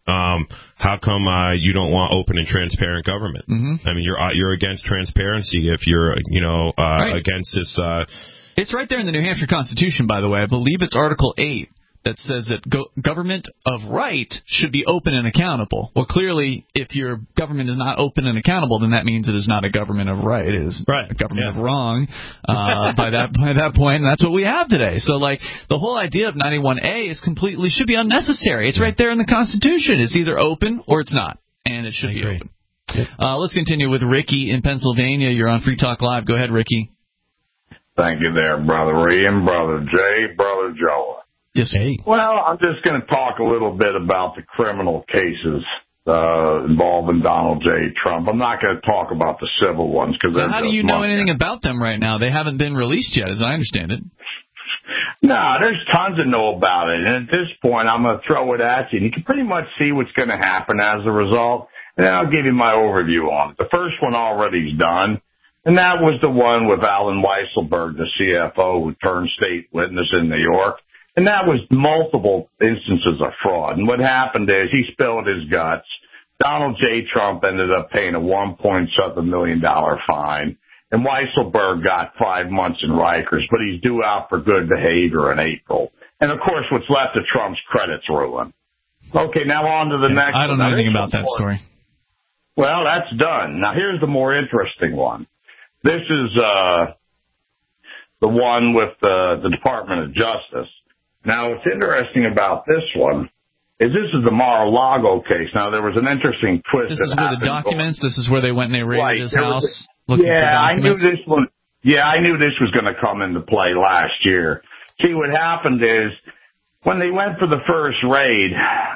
How come you don't want open and transparent government? Mm-hmm. I mean, you're against transparency if you're Right. against this. It's right there in the New Hampshire Constitution, by the way. I believe it's Article 8 that says that government of right should be open and accountable. Well, clearly, if your government is not open and accountable, then that means it is not a government of right. It is a government of wrong by that point, and that's what we have today. So, like, the whole idea of 91A should be unnecessary. It's right there in the Constitution. It's either open or it's not, and it should be open. Let's continue with Ricky in Pennsylvania. You're on Free Talk Live. Go ahead, Ricky. Thank you there, Brother Ian, Brother Jay, Brother Joe. Yes, hey. Well, I'm just going to talk a little bit about the criminal cases involving Donald J. Trump. I'm not going to talk about the civil ones because how do you know anything about them right now? They haven't been released yet, as I understand it. No, there's tons to know about it. And at this point, I'm going to throw it at you. And you can pretty much see what's going to happen as a result. And then I'll give you my overview on it. The first one already is done. And that was the one with Alan Weisselberg, the CFO, who turned state witness in New York. And that was multiple instances of fraud. And what happened is he spilled his guts. Donald J. Trump ended up paying a $1.7 million fine. And Weisselberg got 5 months in Rikers, but he's due out for good behavior in April. And, of course, what's left of Trump's credit's ruined. Okay, now on to the next one. I don't know anything about that story. Well, that's done. Now, here's the more interesting one. This is the one with the Department of Justice. Now, what's interesting about this one is this is the Mar-a-Lago case. Now, there was an interesting twist. This is where the documents, this is where they went and they raided his house looking for I knew documents? this one. Yeah, I knew this was going to come into play last year. See, what happened is when they went for the first raid,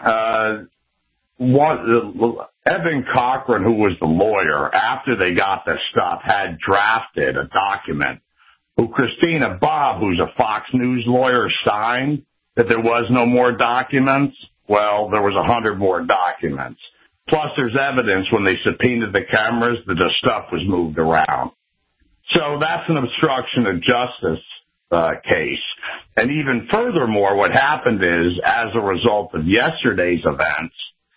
Evan Cochran, who was the lawyer, after they got the stuff, had drafted a document who Christina Bobb, who's a Fox News lawyer, signed that there was no more documents. Well, there was 100 more documents. Plus, there's evidence when they subpoenaed the cameras that the stuff was moved around. So that's an obstruction of justice case. And even furthermore, what happened is, as a result of yesterday's events,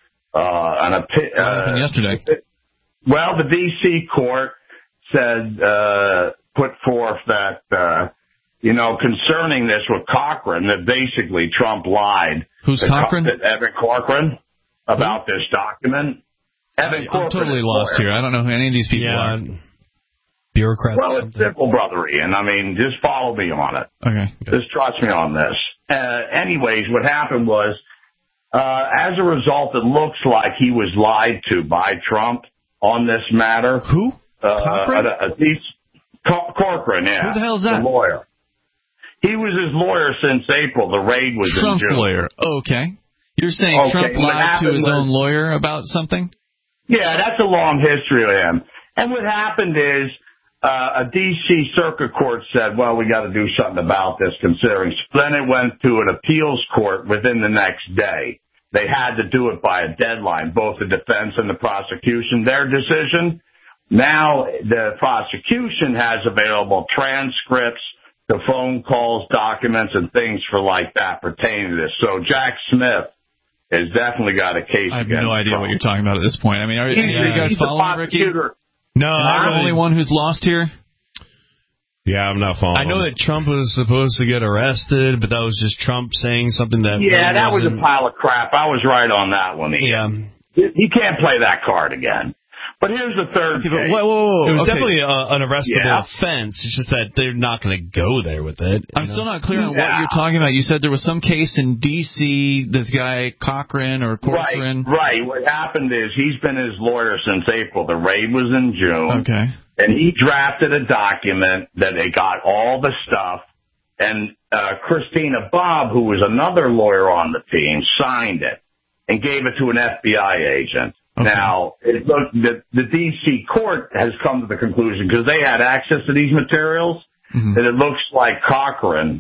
yesterday? Well, the D.C. court said, put forth that, concerning this with Cochran, that basically Trump lied. Who's Cochran? Evan Cochran, about this document. Evan Cochran. I'm totally lost here. I don't know who any of these people are. Bureaucrats. Well, it's simple, Brother Ian. I mean, just follow me on it. Okay. Just trust me on this. Anyways, what happened was, as a result, it looks like he was lied to by Trump on this matter. Who? Cochran? Cochran, yeah. Who the hell is that? The lawyer. He was his lawyer since April. The raid was Trump's in June. lawyer. Okay. You're saying Trump lied to his own lawyer about something? Yeah, that's a long history of him. And what happened is a D.C. Circuit Court said, well, we got to do something about this considering. So then it went to an appeals court within the next day. They had to do it by a deadline, both the defense and the prosecution. Their decision. Now the prosecution has available transcripts, the phone calls, documents, and things for like that pertaining to this. So Jack Smith has definitely got a case. I have no idea what you're talking about at this point. I mean, are you guys following, Ricky? No, I'm the only one who's lost here. Yeah, I'm not following. I know that Trump was supposed to get arrested, but that was just Trump saying something that. Yeah, that was a pile of crap. I was right on that one. Ian. Yeah, he can't play that card again. But here's the third case. Whoa. It was definitely an arrestable offense. It's just that they're not going to go there with it. I'm still not clear on what you're talking about. You said there was some case in D.C., this guy Cochran or Corcoran. Right. What happened is he's been his lawyer since April. The raid was in June. Okay. And he drafted a document that they got all the stuff. And Christina Bobb, who was another lawyer on the team, signed it and gave it to an FBI agent. Okay. Now, the D.C. court has come to the conclusion, because they had access to these materials, that it looks like Cochran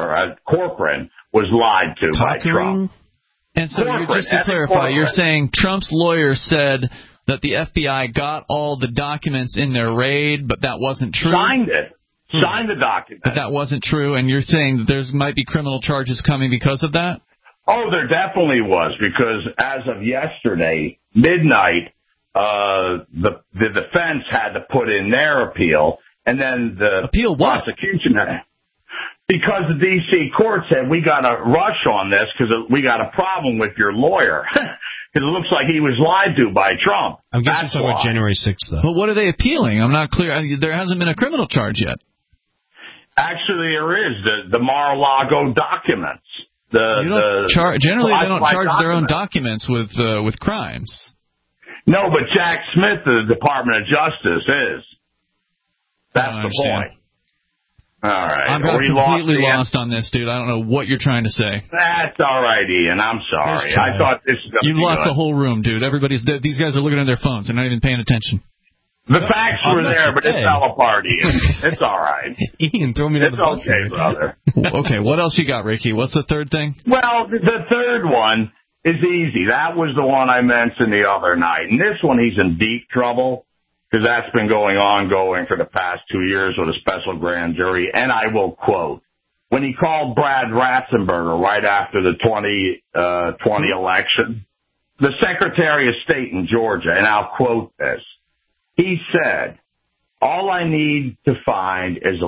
was lied to by Trump. And so, just to clarify, you're saying Trump's lawyer said that the FBI got all the documents in their raid, but that wasn't true? Signed it. Signed the document. But that wasn't true, and you're saying that there might be criminal charges coming because of that? Oh, there definitely was, because as of yesterday, midnight, the defense had to put in their appeal, and then the prosecution had. Because the D.C. court said, we got to rush on this because we got a problem with your lawyer. Because it looks like he was lied to by Trump. I'm guessing it's about January 6th, though. But what are they appealing? I'm not clear. There hasn't been a criminal charge yet. Actually, there is. The Mar-a-Lago documents. Generally, they don't charge their own documents with crimes. No, but Jack Smith of the Department of Justice is. That's the point. All right. I'm completely lost on this, dude. I don't know what you're trying to say. That's all right, Ian. I'm sorry. I thought this was going to be You lost the whole room, dude. These guys are looking at their phones. They're not even paying attention. The facts were there, but it fell apart, Ian. It's all right. Ian, throw me to the bus. It's okay, brother. Okay, what else you got, Ricky? What's the third thing? Well, the third one is easy. That was the one I mentioned the other night. And this one, he's in deep trouble, because that's been going for the past 2 years with a special grand jury. And I will quote, when he called Brad Ratzenberger right after the 2020 election, the Secretary of State in Georgia, and I'll quote this, he said, all I need to find is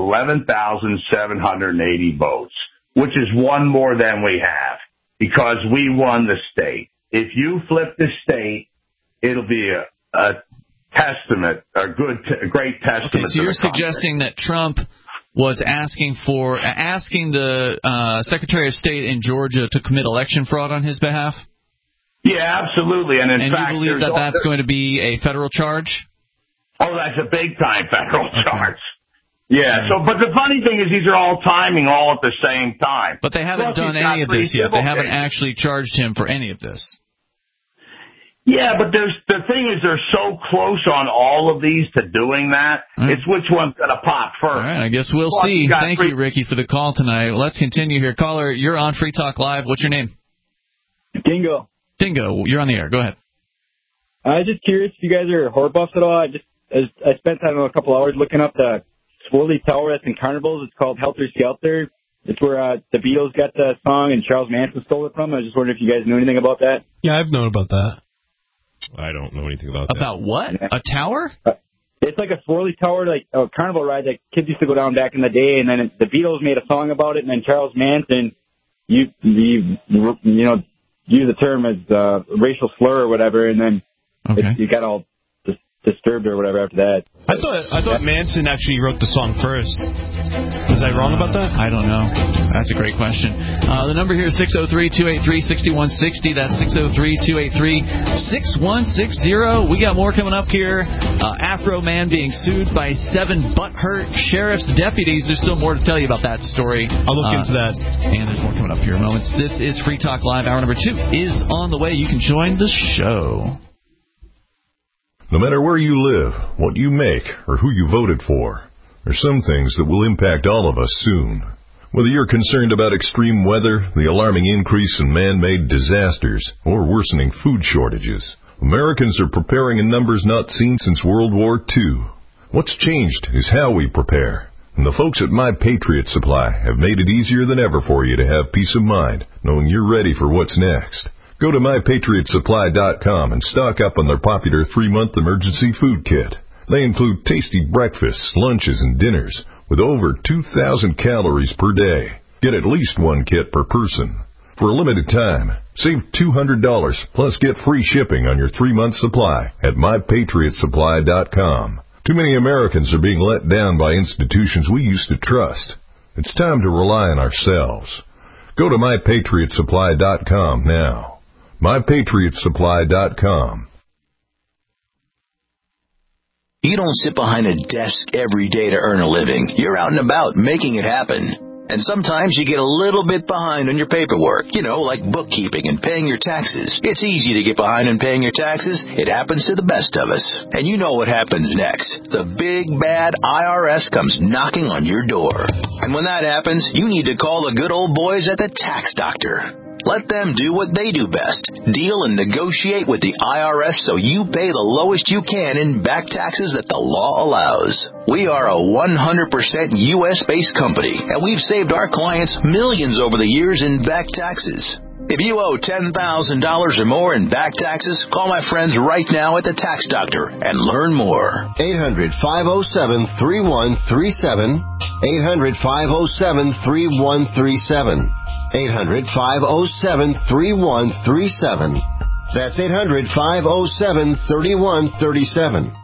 11,780 votes, which is one more than we have, because we won the state. If you flip the state, it'll be a testament, a great testament. Okay, so you're suggesting that Trump was asking the Secretary of State in Georgia to commit election fraud on his behalf? Yeah, absolutely. And in fact, you believe that's going to be a federal charge? Oh, that's a big time federal charge. Yeah. So, but the funny thing is, these are all timing all at the same time. But they haven't done any of this yet. They haven't actually charged him for any of this. Yeah, but the thing is, they're so close on all of these to doing that. It's which one's going to pop first. All right, I guess we'll see. Thank you, Ricky, for the call tonight. Let's continue here. Caller, you're on Free Talk Live. What's your name? Dingo. Dingo, you're on the air. Go ahead. I was just curious if you guys are horror buffs at all. I spent time a couple hours looking up the Swirly Tower that's in Carnivals. It's called Helter Skelter. It's where the Beatles got the song and Charles Manson stole it from. I was just wondering if you guys knew anything about that. Yeah, I've known about that. I don't know anything about that. About what? A tower? It's like a swirly tower, like a carnival ride that kids used to go down back in the day, and then the Beatles made a song about it, and then Charles Manson, you know, used the term as racial slur or whatever, and then you got all disturbed or whatever after that. I thought Manson actually wrote the song first. Was I wrong about that? I don't know. That's a great question. The number here is 603-283-6160. That's 603-283-6160. We got more coming up here. Afro Man being sued by 7 butthurt sheriff's deputies. There's still more to tell you about that story. I'll look into that. And there's more coming up here in moments. This is Free Talk Live. Hour number 2 is on the way. You can join the show. No matter where you live, what you make, or who you voted for, there's some things that will impact all of us soon. Whether you're concerned about extreme weather, the alarming increase in man-made disasters, or worsening food shortages, Americans are preparing in numbers not seen since World War II. What's changed is how we prepare. And the folks at My Patriot Supply have made it easier than ever for you to have peace of mind, knowing you're ready for what's next. Go to MyPatriotSupply.com and stock up on their popular 3-month emergency food kit. They include tasty breakfasts, lunches, and dinners with over 2,000 calories per day. Get at least 1 kit per person. For a limited time, save $200 plus get free shipping on your 3-month supply at MyPatriotSupply.com. Too many Americans are being let down by institutions we used to trust. It's time to rely on ourselves. Go to MyPatriotSupply.com now. MyPatriotSupply.com. You don't sit behind a desk every day to earn a living. You're out and about making it happen. And sometimes you get a little bit behind on your paperwork, like bookkeeping and paying your taxes. It's easy to get behind on paying your taxes. It happens to the best of us. And you know what happens next. The big, bad IRS comes knocking on your door. And when that happens, you need to call the good old boys at the Tax Doctor. Let them do what they do best. Deal and negotiate with the IRS so you pay the lowest you can in back taxes that the law allows. We are a 100% U.S.-based company, and we've saved our clients millions over the years in back taxes. If you owe $10,000 or more in back taxes, call my friends right now at the Tax Doctor and learn more. 800-507-3137. 800-507-3137. 800-507-3137. That's 800-507-3137.